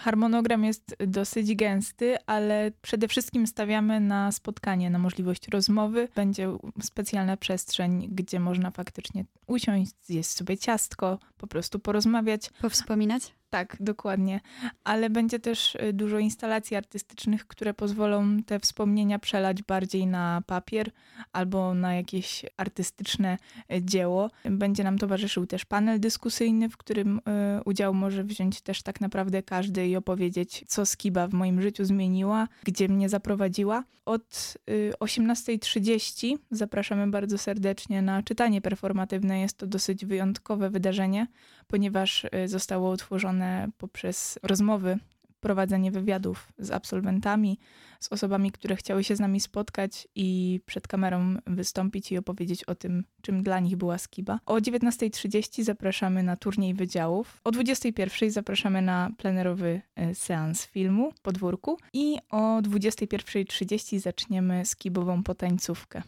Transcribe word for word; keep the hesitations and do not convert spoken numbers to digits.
Harmonogram jest dosyć gęsty, ale przede wszystkim stawiamy na spotkanie, na możliwość rozmowy. Będzie specjalna przestrzeń, gdzie można faktycznie usiąść, zjeść sobie ciastko, po prostu porozmawiać. Powspominać? Tak, dokładnie. Ale będzie też dużo instalacji artystycznych, które pozwolą te wspomnienia przelać bardziej na papier albo na jakieś artystyczne dzieło. Będzie nam towarzyszył też panel dyskusyjny, w którym udział może wziąć też tak naprawdę każdy i opowiedzieć, co Skiba w moim życiu zmieniła, gdzie mnie zaprowadziła. Od osiemnastej trzydzieści zapraszamy bardzo serdecznie na czytanie performatywne. Jest to dosyć wyjątkowe wydarzenie, ponieważ zostało utworzone poprzez rozmowy, prowadzenie wywiadów z absolwentami, z osobami, które chciały się z nami spotkać i przed kamerą wystąpić i opowiedzieć o tym, czym dla nich była Skiba. O dziewiętnastej trzydzieści zapraszamy na turniej wydziałów. O dwudziestej pierwszej zapraszamy na plenerowy seans filmu w Podwórku i o dwudziestej pierwszej trzydzieści zaczniemy skibową potańcówkę.